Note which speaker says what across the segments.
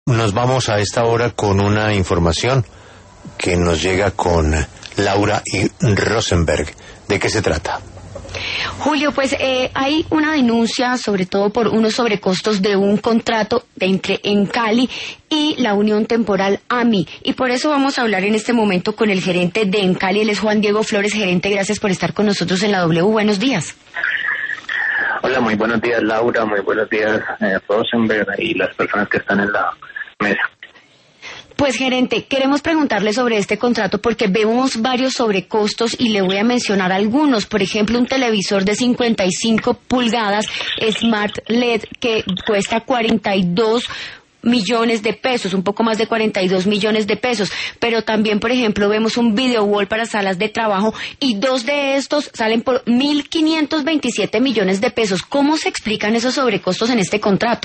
Speaker 1: Nos vamos a esta hora con una información que nos llega con Laura y Rosenberg. ¿De qué se trata?
Speaker 2: Julio, pues hay una denuncia, sobre todo por unos sobrecostos de un contrato entre Encali y la Unión Temporal AMI. Y por eso vamos a hablar en este momento con el gerente de Encali, él es Juan Diego Flores. Gerente, gracias por estar con nosotros en la W. Buenos días.
Speaker 3: Hola, muy buenos días, Laura, muy buenos días, Rosenberg, y las personas que están en la mesa.
Speaker 2: Pues gerente, queremos preguntarle sobre este contrato porque vemos varios sobrecostos y le voy a mencionar algunos. Por ejemplo, un televisor de 55 pulgadas Smart LED que cuesta 42 millones de pesos, un poco más de 42 millones de pesos, pero también, por ejemplo, vemos un video wall para salas de trabajo y dos de estos salen por 1.527 millones de pesos. ¿Cómo se explican esos sobrecostos en este contrato?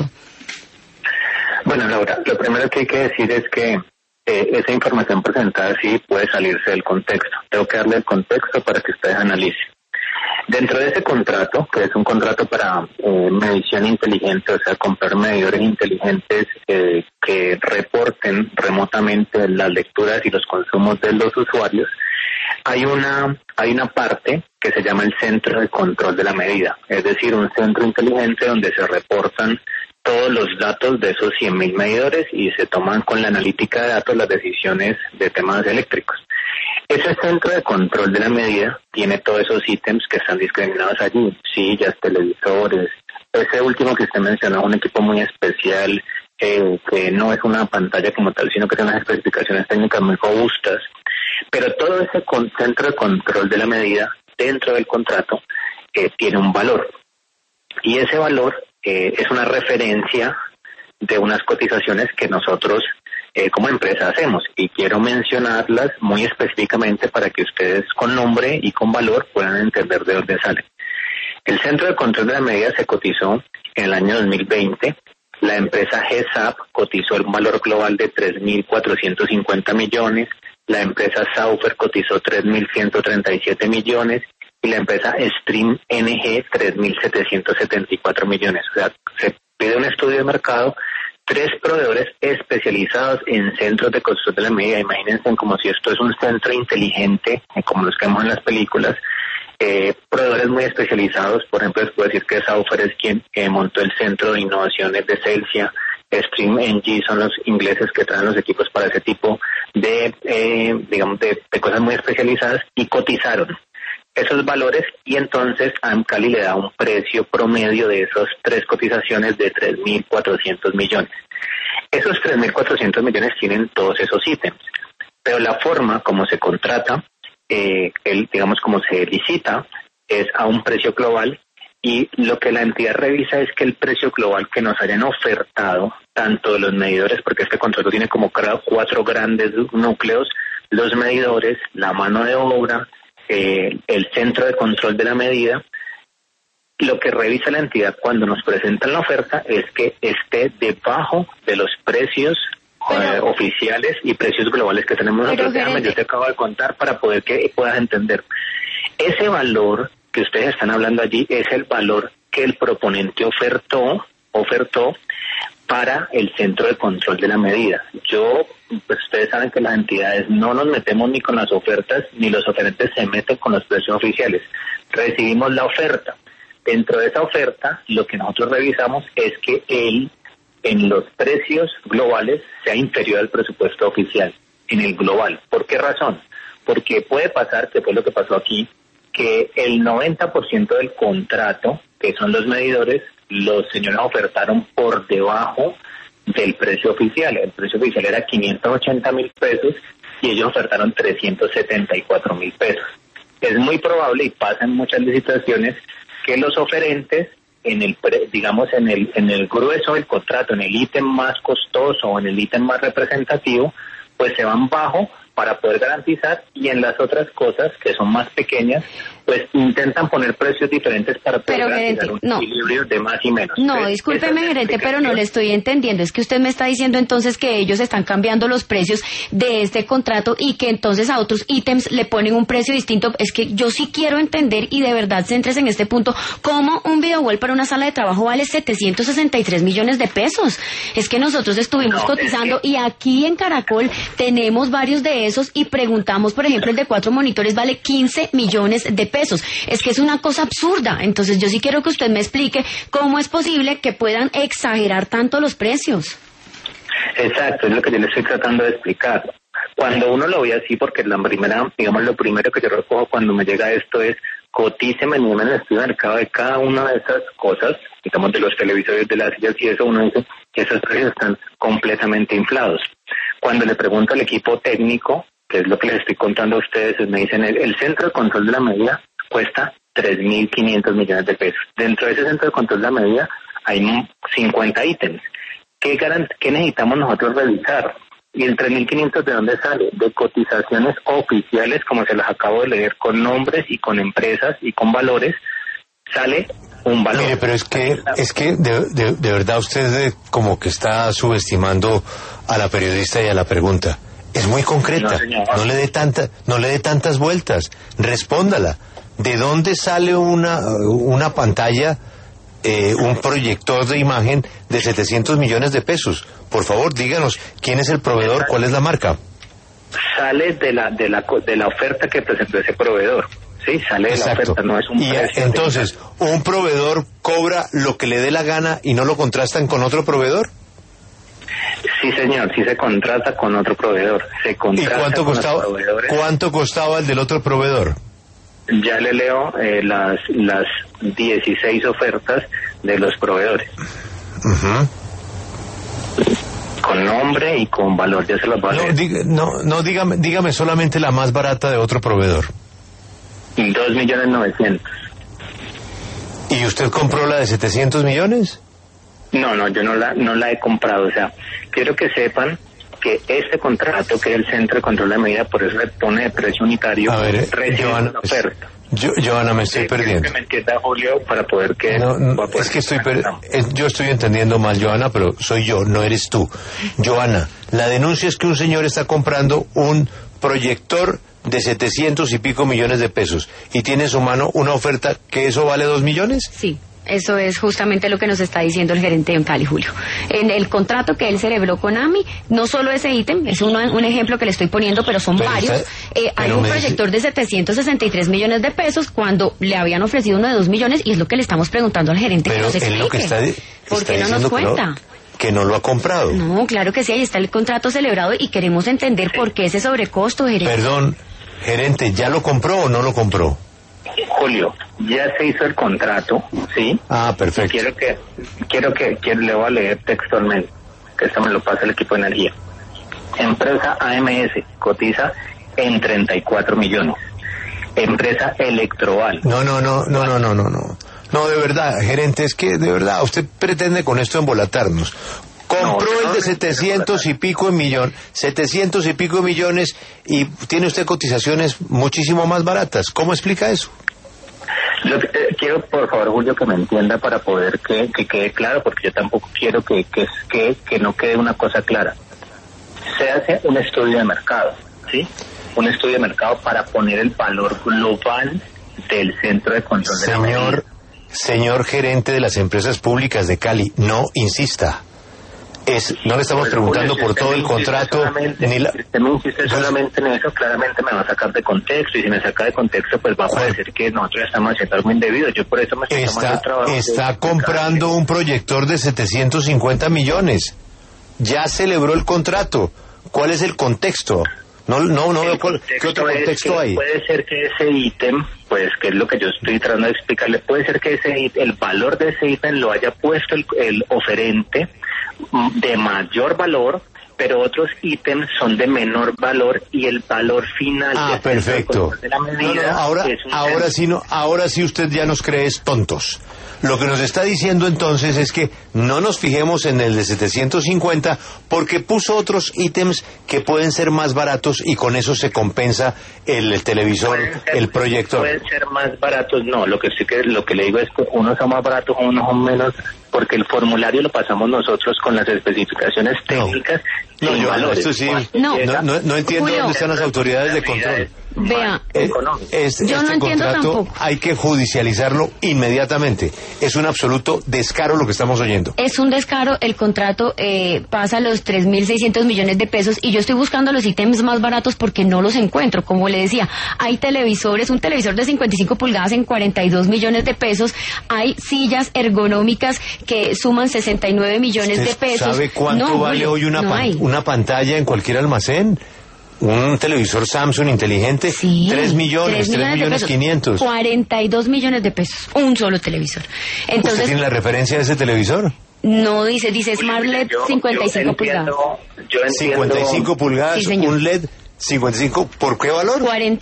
Speaker 3: Bueno, Laura, lo primero que hay que decir es que esa información presentada sí puede salirse del contexto. Tengo que darle el contexto para que ustedes analicen. Dentro de ese contrato, que es un contrato para medición inteligente, o sea, comprar medidores inteligentes que reporten remotamente las lecturas y los consumos de los usuarios, hay una parte que se llama el centro de control de la medida, es decir, un centro inteligente donde se reportan todos los datos de esos 100.000 medidores y se toman con la analítica de datos las decisiones de temas eléctricos. Ese centro de control de la medida tiene todos esos ítems que están discriminados allí, sillas, televisores. Ese último que usted mencionó, un equipo muy especial, que no es una pantalla como tal, sino que son unas especificaciones técnicas muy robustas. Pero todo ese centro de control de la medida dentro del contrato tiene un valor. Y ese valor es una referencia de unas cotizaciones que nosotros como empresa hacemos, y quiero mencionarlas muy específicamente para que ustedes con nombre y con valor puedan entender de dónde salen. El Centro de Control de la Medida se cotizó en el año 2020. La empresa GESAP cotizó el valor global de 3.450 millones, la empresa Saufer cotizó 3.137 millones y la empresa Stream NG 3.774 millones. O sea, se pide un estudio de mercado. 3 proveedores especializados en centros de control de la medida. Imagínense como si esto es un centro inteligente, como los que vemos en las películas. Proveedores muy especializados, por ejemplo, les puedo decir que Saufer es quien montó el centro de innovaciones de Celsia. Stream NG son los ingleses que traen los equipos para ese tipo de cosas muy especializadas, y cotizaron esos valores, y entonces a Encali le da un precio promedio de esas 3 cotizaciones de 3.400 millones. Esos 3.400 millones tienen todos esos ítems, pero la forma como se contrata, como se licita, es a un precio global, y lo que la entidad revisa es que el precio global que nos hayan ofertado, tanto de los medidores, porque este contrato tiene como 4 grandes núcleos, los medidores, la mano de obra, el centro de control de la medida. Lo que revisa la entidad cuando nos presentan la oferta es que esté debajo de los precios oficiales y precios globales que tenemos nosotros. Déjame, yo te acabo de contar para poder que puedas entender. Ese valor que ustedes están hablando allí es el valor que el proponente ofertó para el centro de control de la medida. Pues ustedes saben que las entidades no nos metemos ni con las ofertas, ni los oferentes se meten con los precios oficiales. Recibimos la oferta. Dentro de esa oferta, lo que nosotros revisamos es que en los precios globales sea inferior al presupuesto oficial, en el global. ¿Por qué razón? Porque puede pasar, que fue lo que pasó aquí, que el 90% del contrato, que son los medidores, los señores ofertaron por debajo del precio oficial. El precio oficial era 580.000 pesos y ellos ofertaron 374.000 pesos. Es muy probable, y pasa en muchas licitaciones, que los oferentes en el grueso del contrato, en el ítem más costoso o en el ítem más representativo, pues se van bajo para poder garantizar, y en las otras cosas que son más pequeñas, pues intentan poner precios diferentes para poder
Speaker 2: gerente,
Speaker 3: un equilibrio de más y menos.
Speaker 2: No, discúlpeme, gerente, pero no le estoy entendiendo. Es que usted me está diciendo entonces que ellos están cambiando los precios de este contrato y que entonces a otros ítems le ponen un precio distinto. Es que yo sí quiero entender, y de verdad céntrese en este punto, cómo un video wall para una sala de trabajo vale 763 millones de pesos. Es que nosotros estuvimos cotizando y aquí en Caracol tenemos varios de esos y preguntamos, por ejemplo, el de 4 monitores vale 15 millones de pesos. Es que es una cosa absurda. Entonces yo sí quiero que usted me explique cómo es posible que puedan exagerar tanto los precios.
Speaker 3: Exacto, es lo que yo le estoy tratando de explicar. Cuando uno lo ve así, porque lo primero que yo recojo cuando me llega esto es cotíceme en el estudio de mercado de cada una de esas cosas, digamos de los televisores, de las sillas y eso, uno dice que esos precios están completamente inflados. Cuando le pregunto al equipo técnico, que es lo que les estoy contando a ustedes, me dicen el centro de control de la medida cuesta 3.500 millones de pesos. Dentro de ese centro de control de la medida hay 50 ítems. ¿Qué necesitamos nosotros revisar? ¿Y el 3.500 de dónde sale? De cotizaciones oficiales, como se las acabo de leer, con nombres y con empresas y con valores, sale un valor.
Speaker 1: Mire, pero es que de verdad usted como que está subestimando a la periodista y a la pregunta. Es muy concreta, no le dé tantas vueltas, respóndala. ¿De dónde sale una pantalla, un proyector de imagen de 700 millones de pesos? Por favor, díganos, ¿quién es el proveedor? ¿Cuál es la marca?
Speaker 3: Sale de la oferta que presentó ese proveedor. Sí, sale de la oferta, no es un precio.
Speaker 1: Entonces, ¿un proveedor cobra lo que le dé la gana y no lo contrastan con otro proveedor?
Speaker 3: Sí, señor, sí se contrata con otro proveedor.
Speaker 1: ¿Y cuánto costaba el del otro proveedor?
Speaker 3: Ya le leo las 16 ofertas de los proveedores.
Speaker 1: Uh-huh.
Speaker 3: Con nombre y con valor, ya se los va a leer.
Speaker 1: Dígame solamente la más barata de otro proveedor.
Speaker 3: 2.900.000.
Speaker 1: ¿Y usted compró la de 700 millones?
Speaker 3: No, yo no la he comprado. O sea, quiero que sepan que este contrato, que es el Centro de Control de Medida, por eso le pone de precio unitario, recibe una oferta.
Speaker 1: Joana, me estoy perdiendo.
Speaker 3: Que me entienda, Julio, para poder que...
Speaker 1: es que yo estoy entendiendo mal, Joana, pero soy yo, no eres tú. Joana, la denuncia es que un señor está comprando un proyector de 700 y pico millones de pesos y tiene en su mano una oferta que eso vale 2 millones.
Speaker 2: Sí. Eso es justamente lo que nos está diciendo el gerente en Cali, Julio. En el contrato que él celebró con AMI, no solo ese ítem, es un ejemplo que le estoy poniendo, pero son varios. Hay un proyector de 763 millones de pesos cuando le habían ofrecido uno de 2 millones y es lo que le estamos preguntando al gerente que nos explique.
Speaker 1: Lo que está
Speaker 2: ¿Por qué no nos cuenta?
Speaker 1: Que no lo ha comprado.
Speaker 2: No, claro que sí, ahí está el contrato celebrado y queremos entender por qué ese sobrecosto, gerente.
Speaker 1: Perdón, gerente, ¿ya lo compró o no lo compró?
Speaker 3: Julio, ya se hizo el contrato, ¿sí?
Speaker 1: Ah, perfecto.
Speaker 3: Quiero que le voy a leer textualmente, que esto me lo pasa el equipo de energía. Empresa AMS cotiza en 34 millones. Empresa Electroval.
Speaker 1: No, de verdad, gerente, es que de verdad, usted pretende con esto embolatarnos. Compró el de 700 y pico millones y tiene usted cotizaciones muchísimo más baratas. ¿Cómo explica eso?
Speaker 3: Quiero, por favor, Julio, que me entienda para poder que quede claro, porque yo tampoco quiero que no quede una cosa clara. Se hace un estudio de mercado, ¿sí? Un estudio de mercado para poner el valor global del Centro de Control de la Medida.
Speaker 1: Señor gerente de las empresas públicas de Cali, no insista. No le estamos preguntando por todo el contrato.
Speaker 3: Si usted me insiste solamente en eso, claramente me va a sacar de contexto. Y si me saca de contexto, pues va a parecer que nosotros estamos haciendo algo indebido. Yo por eso me estoy tomando el trabajo.
Speaker 1: Está comprando un proyector de 750 millones. Ya celebró el contrato. ¿Cuál es el contexto? No veo qué otro contexto hay.
Speaker 3: Puede ser que ese ítem, pues que es lo que yo estoy tratando de explicarle, puede ser que el valor de ese ítem lo haya puesto el oferente de mayor valor pero otros ítems son de menor valor y el valor final
Speaker 1: perfecto.
Speaker 3: De la medida
Speaker 1: ahora sí usted ya nos cree tontos. Lo que nos está diciendo entonces es que no nos fijemos en el de 750 porque puso otros ítems que pueden ser más baratos y con eso se compensa el televisor, el proyector.
Speaker 3: Pueden ser más baratos, no, lo que le digo es que unos son más baratos, unos son menos, porque el formulario lo pasamos nosotros con las especificaciones técnicas.
Speaker 1: Esto sí, no entiendo Julio, dónde están las autoridades de control.
Speaker 2: Vea,
Speaker 1: yo no entiendo tampoco. Hay que judicializarlo inmediatamente. Es un absoluto descaro lo que estamos oyendo.
Speaker 2: Es un descaro, el contrato pasa los 3.600 millones de pesos y yo estoy buscando los ítems más baratos porque no los encuentro. Como le decía, hay televisores, un televisor de 55 pulgadas en 42 millones de pesos, hay sillas ergonómicas que suman 69 millones de pesos.
Speaker 1: ¿Sabe cuánto vale hoy una pantalla en cualquier almacén? Un televisor Samsung inteligente, sí, 3 millones 500.
Speaker 2: 42 millones de pesos, un solo televisor. Entonces,
Speaker 1: ¿usted tiene la referencia de ese televisor?
Speaker 2: No, dice Smart LED 55 pulgadas.
Speaker 3: Yo entiendo.
Speaker 1: 55 pulgadas, sí, un LED 55, ¿por qué valor?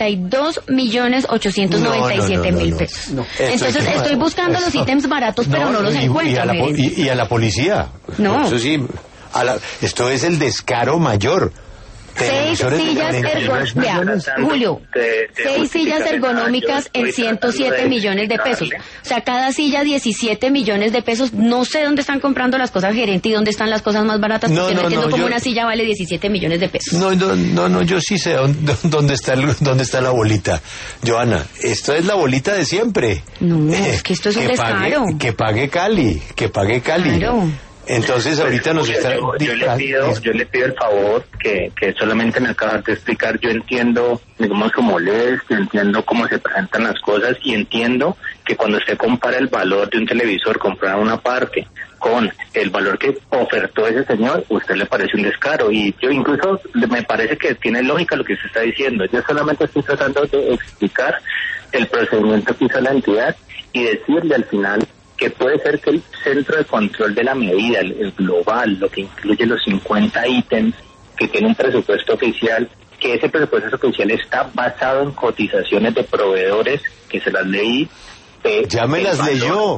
Speaker 2: 42.897.000 pesos. Entonces estoy buscando los ítems baratos, pero no los encuentro.
Speaker 1: Y a la policía.
Speaker 2: No.
Speaker 1: Eso sí, esto es el descaro mayor.
Speaker 2: 6 sillas ergonómicas, Julio, 6 sillas ergonómicas en 107 millones de pesos. O sea, cada silla 17 millones de pesos. No sé dónde están comprando las cosas, gerente, y dónde están las cosas más baratas, porque no entiendo cómo una silla vale 17 millones de pesos.
Speaker 1: No, yo sí sé dónde está la bolita. Joana, esto es la bolita de siempre.
Speaker 2: No, es que esto es un descaro.
Speaker 1: Que pague Cali.
Speaker 2: Claro.
Speaker 1: Entonces ahorita nos está...
Speaker 3: Yo le pido el favor que solamente me acabas de explicar. Yo entiendo, digamos, su molestia, entiendo cómo se presentan las cosas y entiendo que cuando usted compara el valor de un televisor, comprar una parte con el valor que ofertó ese señor, a usted le parece un descaro. Y yo incluso me parece que tiene lógica lo que usted está diciendo. Yo solamente estoy tratando de explicar el procedimiento que hizo la entidad y decirle al final que puede ser que el centro de control de la medida, el global, lo que incluye los 50 ítems que tiene un presupuesto oficial, que ese presupuesto oficial está basado en cotizaciones de proveedores, que se las leí.
Speaker 1: Ya me las leyó,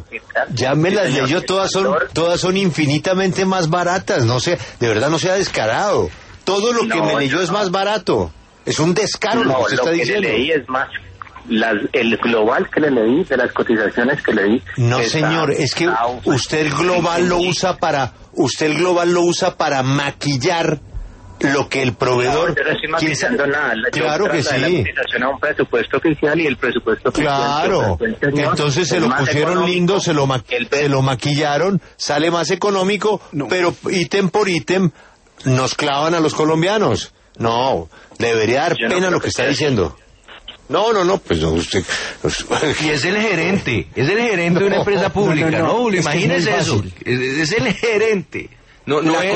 Speaker 1: todas son infinitamente más baratas, no sé, de verdad no sea descarado. Todo lo que me leyó es más barato, es un descaro lo que usted está diciendo.
Speaker 3: Lo que le leí es más... el global que le leí, de las cotizaciones que le di.
Speaker 1: No, señor, es que usted el global lo usa para maquillar lo que el proveedor...
Speaker 3: No, yo no estoy maquillando nada.
Speaker 1: Claro que sí.
Speaker 3: La cotización a un presupuesto oficial y el presupuesto oficial...
Speaker 1: Claro, entonces se lo pusieron lindo, se lo maquillaron, sale más económico, pero ítem por ítem nos clavan a los colombianos. No, debería dar pena lo que está diciendo. No, pues usted...
Speaker 4: Y es el gerente de una empresa pública, ¿no? Imagínese eso, es el gerente.
Speaker 5: La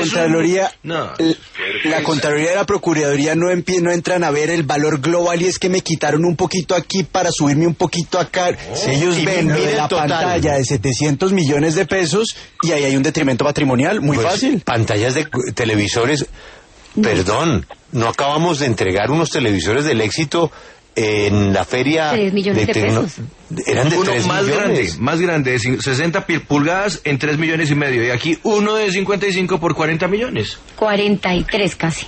Speaker 5: Contraloría de la Procuraduría no entran a ver el valor global y es que me quitaron un poquito aquí para subirme un poquito acá. Si ellos ven la pantalla de 700 millones de pesos y ahí hay un detrimento patrimonial, muy fácil.
Speaker 1: Pantallas de televisores, perdón, no acabamos de entregar unos televisores del éxito en la feria
Speaker 2: 3 millones de pesos.
Speaker 1: Eran de
Speaker 4: uno
Speaker 1: 3
Speaker 4: más grande, de 60 pulgadas en 3 millones y medio. Y aquí uno de 55 por 40 millones.
Speaker 2: 43 casi.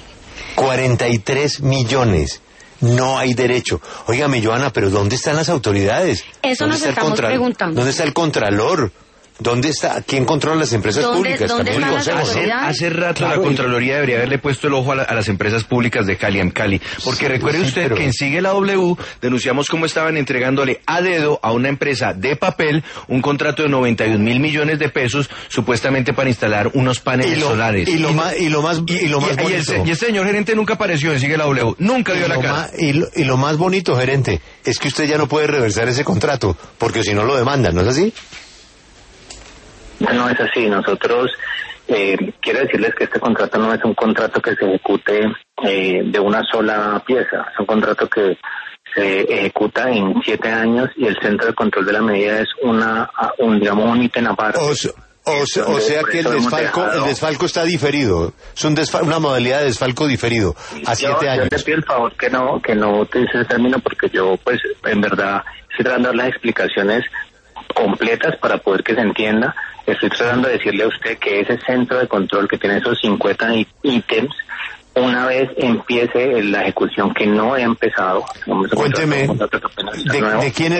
Speaker 1: 43 millones. No hay derecho. Óigame, Joana, pero ¿dónde están las autoridades?
Speaker 2: Eso nos estamos preguntando.
Speaker 1: ¿Dónde está el Contralor? ¿Dónde está? ¿Quién controla las empresas públicas?
Speaker 2: ¿Dónde están las autoridades?
Speaker 4: Hace rato la Contraloría debería haberle puesto el ojo a las empresas públicas de Cali, porque recuerde usted que en Sigue la W denunciamos cómo estaban entregándole a dedo a una empresa de papel un contrato de 91.000 millones de pesos supuestamente para instalar unos paneles solares.
Speaker 1: Y lo más bonito.
Speaker 4: Y el señor gerente nunca apareció en Sigue la W, nunca dio la cara.
Speaker 1: Y lo más bonito, gerente, es que usted ya no puede reversar ese contrato, porque si no lo demandan, ¿no es así?
Speaker 3: No es así. Nosotros, quiero decirles que este contrato no es un contrato que se ejecute de una sola pieza. Es un contrato que se ejecuta en 7 años y el centro de control de la medida es un ítem aparte.
Speaker 1: O sea que el desfalco está diferido. Es una modalidad de desfalco diferido a 7 años.
Speaker 3: Yo te pido el favor que no utilice ese término, porque yo, pues, en verdad, estoy tratando de dar las explicaciones completas para poder que se entienda. Estoy tratando de decirle a usted que ese centro de control que tiene esos 50 ítems, una vez empiece la ejecución, que no he empezado.
Speaker 1: Cuénteme, ¿de quién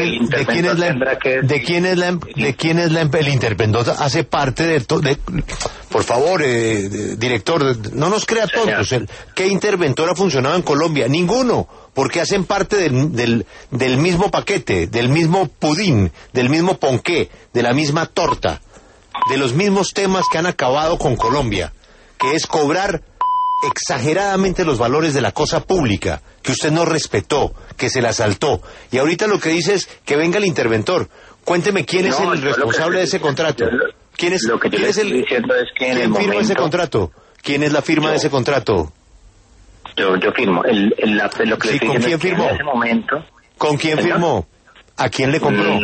Speaker 1: es el interventor? Hace parte de por favor, director, no nos crea tontos. ¿Qué interventor ha funcionado en Colombia? Ninguno, porque hacen parte del mismo paquete, del mismo pudín, del mismo ponqué, de la misma torta, de los mismos temas que han acabado con Colombia, que es cobrar exageradamente los valores de la cosa pública, que usted no respetó, que se la saltó. Y ahorita lo que dice es que venga el interventor. Cuénteme quién es el responsable de ese contrato. ¿Quién es,
Speaker 3: lo que yo
Speaker 1: quién
Speaker 3: le
Speaker 1: es
Speaker 3: estoy diciendo es que en el
Speaker 1: ¿quién firma
Speaker 3: momento,
Speaker 1: ese contrato? ¿Quién es la firma de ese contrato?
Speaker 3: Yo firmo. Lo que
Speaker 1: Sí,
Speaker 3: le
Speaker 1: ¿con quién
Speaker 3: es que
Speaker 1: firmó?
Speaker 3: en ese momento...
Speaker 1: ¿Con quién firmó? ¿A quién le compró?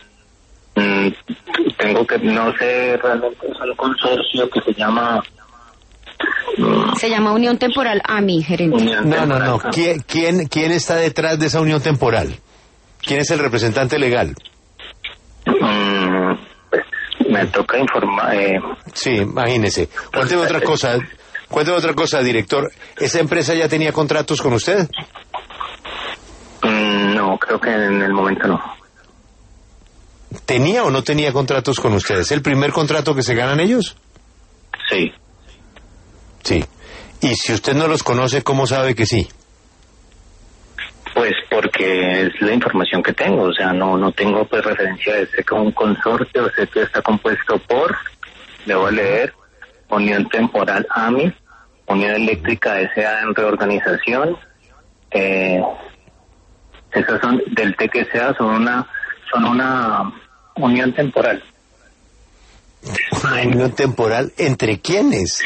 Speaker 3: Tengo que, no sé realmente, es un consorcio que se llama...
Speaker 2: Se llama Unión Temporal AMI, gerente.
Speaker 1: No. ¿Quién está detrás de esa unión temporal? ¿Quién es el representante legal?
Speaker 3: Pues, me toca informar.
Speaker 1: Sí, imagínese. Cuénteme otra cosa, director. ¿Esa empresa ya tenía contratos con usted?
Speaker 3: No, creo que en el momento no.
Speaker 1: ¿Tenía o no tenía contratos con ustedes? ¿Es el primer contrato que se ganan ellos?
Speaker 3: Sí.
Speaker 1: Sí. Y si usted no los conoce, ¿cómo sabe que sí?
Speaker 3: Pues porque es la información que tengo, o sea, no tengo pues referencia de un consorcio, sé que está compuesto por, le voy a leer, Unión Temporal AMI, Unión Eléctrica S.A. en reorganización, esas son del TQSA, son una unión temporal.
Speaker 1: ¿Una unión temporal entre quiénes?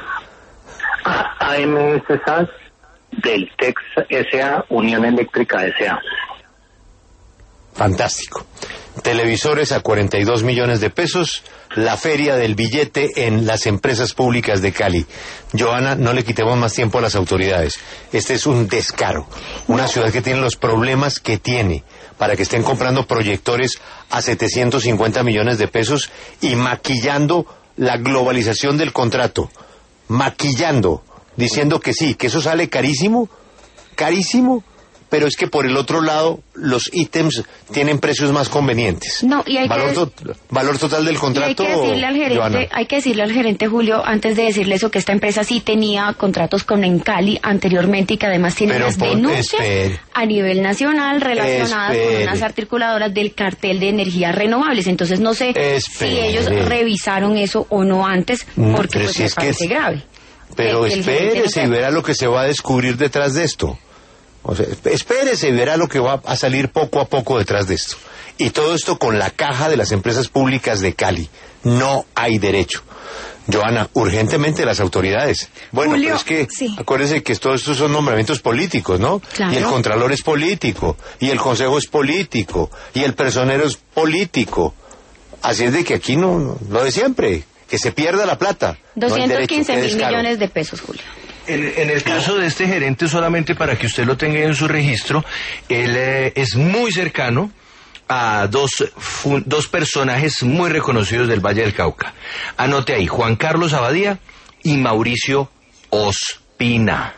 Speaker 3: AMSA del TEX S.A., Unión Eléctrica S.A.
Speaker 1: Fantástico. Televisores a 42 millones de pesos, la feria del billete en las empresas públicas de Cali. Joana, no le quitemos más tiempo a las autoridades. Este es un descaro. Una ciudad que tiene los problemas que tiene para que estén comprando proyectores a 750 millones de pesos y maquillando la globalización del contrato. Maquillando, diciendo que sí, que eso sale carísimo, pero es que por el otro lado los ítems tienen precios más convenientes.
Speaker 2: No, y
Speaker 1: valor total del contrato.
Speaker 2: Hay que decirle al gerente Julio, antes de decirle eso, que esta empresa sí tenía contratos con Encali anteriormente y que además tiene unas denuncias a nivel nacional relacionadas con unas articuladoras del cartel de energías renovables. Entonces no sé si ellos revisaron eso o no antes, porque pues me parece grave.
Speaker 1: Pero espérese y verá lo que se va a descubrir detrás de esto. O sea, espérese y verá lo que va a salir poco a poco detrás de esto. Y todo esto con la caja de las empresas públicas de Cali. No hay derecho. Joana, urgentemente las autoridades. Bueno,
Speaker 2: Julio,
Speaker 1: pero es que,
Speaker 2: sí.
Speaker 1: Acuérdese que todos estos son nombramientos políticos, ¿no?
Speaker 2: Claro.
Speaker 1: Y el contralor es político, y el consejo es político, y el personero es político. Así es de que aquí no lo de siempre, que se pierda la plata.
Speaker 2: 215.000 millones de pesos, Julio.
Speaker 4: En el caso de este gerente, solamente para que usted lo tenga en su registro, él es muy cercano a dos personajes muy reconocidos del Valle del Cauca. Anote ahí, Juan Carlos Abadía y Mauricio Ospina.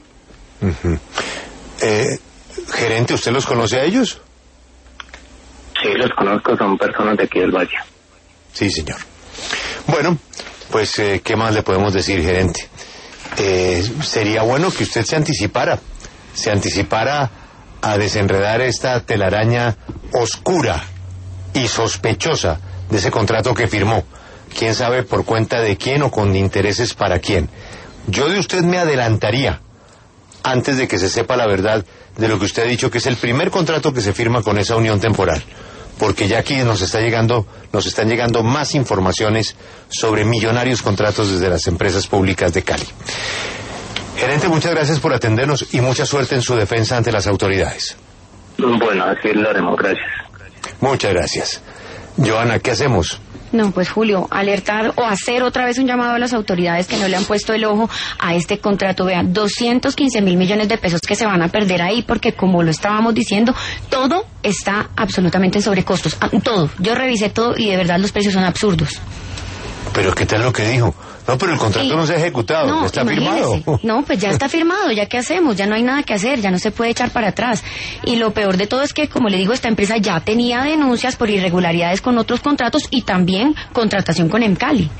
Speaker 1: Gerente, ¿usted los conoce a ellos?
Speaker 3: Sí, los conozco, son personas de aquí del Valle.
Speaker 1: Sí, señor. Bueno, pues, ¿qué más le podemos decir, gerente? Sería bueno que usted se anticipara a desenredar esta telaraña oscura y sospechosa de ese contrato que firmó. Quién sabe por cuenta de quién o con intereses para quién. Yo de usted me adelantaría, antes de que se sepa la verdad de lo que usted ha dicho, que es el primer contrato que se firma con esa unión temporal. Porque ya aquí nos están llegando más informaciones sobre millonarios contratos desde las empresas públicas de Cali. Gerente, muchas gracias por atendernos y mucha suerte en su defensa ante las autoridades.
Speaker 3: Bueno, así lo haremos, gracias.
Speaker 1: Muchas gracias. Joana, ¿qué hacemos?
Speaker 2: No, pues Julio, alertar o hacer otra vez un llamado a las autoridades que no le han puesto el ojo a este contrato. Vean, 215.000 millones de pesos que se van a perder ahí porque, como lo estábamos diciendo, todo está absolutamente en sobrecostos. Todo. Yo revisé todo y de verdad los precios son absurdos.
Speaker 1: ¿Pero qué tal lo que dijo? No, pero el contrato no se ha ejecutado,
Speaker 2: no,
Speaker 1: está firmado.
Speaker 2: No, pues ya está firmado, ¿ya qué hacemos? Ya no hay nada que hacer, ya no se puede echar para atrás. Y lo peor de todo es que, como le digo, esta empresa ya tenía denuncias por irregularidades con otros contratos y también contratación con Emcali.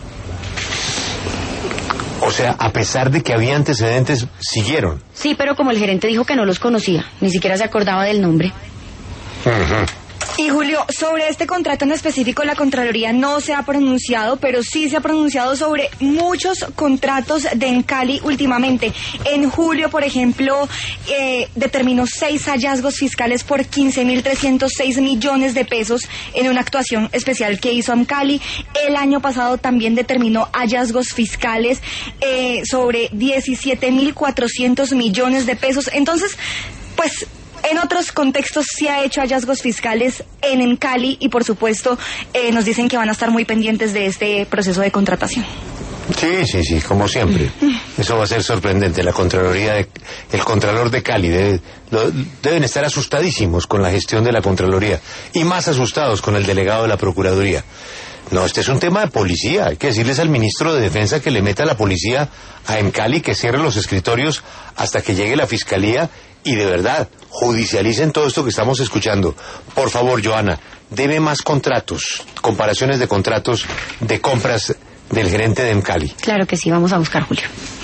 Speaker 1: O sea, a pesar de que había antecedentes, siguieron.
Speaker 2: Sí, pero como el gerente dijo que no los conocía, ni siquiera se acordaba del nombre.
Speaker 6: Y Julio, sobre este contrato en específico la Contraloría no se ha pronunciado, pero sí se ha pronunciado sobre muchos contratos de Emcali últimamente. En julio, por ejemplo, determinó 6 hallazgos fiscales por 15.306 millones de pesos en una actuación especial que hizo Emcali. El año pasado también determinó hallazgos fiscales sobre 17.400 millones de pesos. Entonces, pues, en otros contextos sí ha hecho hallazgos fiscales en Emcali y, por supuesto, nos dicen que van a estar muy pendientes de este proceso de contratación.
Speaker 1: Sí, como siempre. Eso va a ser sorprendente. La Contraloría, el Contralor de Cali, deben estar asustadísimos con la gestión de la Contraloría y más asustados con el delegado de la Procuraduría. No, este es un tema de policía. Hay que decirles al ministro de Defensa que le meta a la policía a Emcali, que cierre los escritorios hasta que llegue la Fiscalía y de verdad judicialicen todo esto que estamos escuchando. Por favor, Joana, deme más contratos, comparaciones de contratos de compras del gerente de Emcali.
Speaker 2: Claro que sí, vamos a buscar, Julio.